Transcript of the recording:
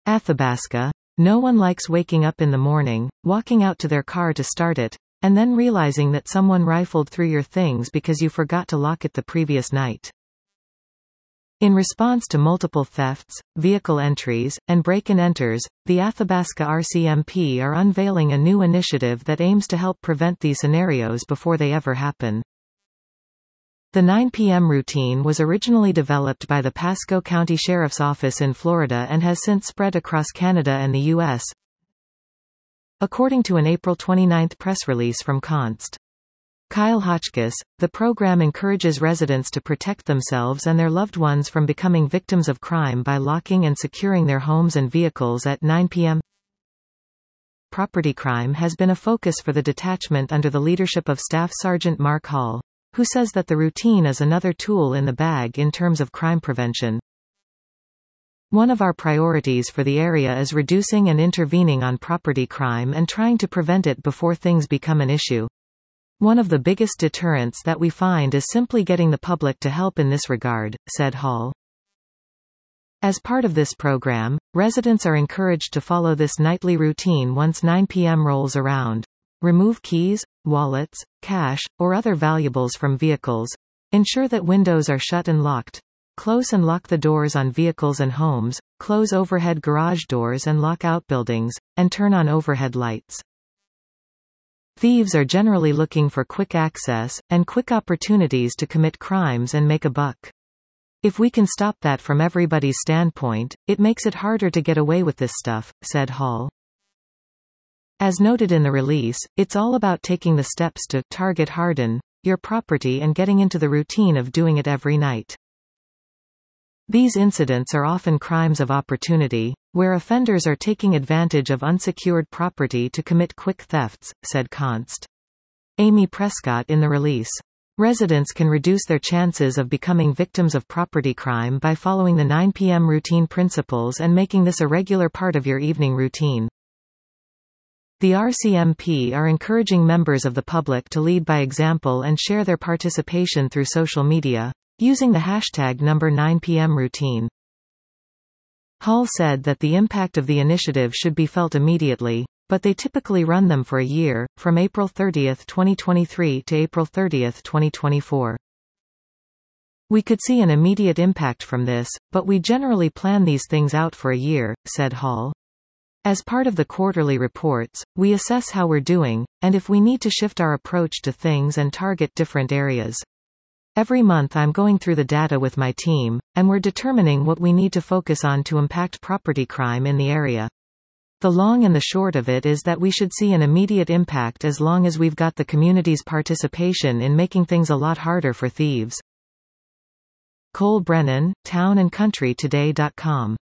Athabasca. No one likes waking up in the morning, walking out to their car to start it, and then realizing that someone rifled through your things because you forgot to lock it the previous night. In response to multiple thefts, vehicle entries, and break-and-enters, the Athabasca RCMP are unveiling a new initiative that aims to help prevent these scenarios before they ever happen. The 9 p.m. routine was originally developed by the Pasco County Sheriff's Office in Florida and has since spread across Canada and the U.S., according to an April 29 press release from Const. Kyle Hotchkiss. The program encourages residents to protect themselves and their loved ones from becoming victims of crime by locking and securing their homes and vehicles at 9 p.m. Property crime has been a focus for the detachment under the leadership of Staff Sergeant Mark Hall, who says that the routine is another tool in the bag in terms of crime prevention. One of our priorities for the area is reducing and intervening on property crime and trying to prevent it before things become an issue. One of the biggest deterrents that we find is simply getting the public to help in this regard, said Hall. As part of this program, residents are encouraged to follow this nightly routine once 9 p.m. rolls around. Remove keys, wallets, cash, or other valuables from vehicles. Ensure that windows are shut and locked. Close and lock the doors on vehicles and homes. Close overhead garage doors and lock outbuildings, and turn on overhead lights. Thieves are generally looking for quick access, and quick opportunities to commit crimes and make a buck. If we can stop that from everybody's standpoint, it makes it harder to get away with this stuff, said Hall. As noted in the release, it's all about taking the steps to target harden your property and getting into the routine of doing it every night. These incidents are often crimes of opportunity, where offenders are taking advantage of unsecured property to commit quick thefts, said Const. Amy Prescott in the release. Residents can reduce their chances of becoming victims of property crime by following the 9 p.m. routine principles and making this a regular part of your evening routine. The RCMP are encouraging members of the public to lead by example and share their participation through social media, using the hashtag #9 p.m. routine. Hall said that the impact of the initiative should be felt immediately, but they typically run them for a year, from April 30, 2023 to April 30, 2024. We could see an immediate impact from this, but we generally plan these things out for a year, said Hall. As part of the quarterly reports, we assess how we're doing, and if we need to shift our approach to things and target different areas. Every month I'm going through the data with my team, and we're determining what we need to focus on to impact property crime in the area. The long and the short of it is that we should see an immediate impact as long as we've got the community's participation in making things a lot harder for thieves. Cole Brennan, townandcountrytoday.com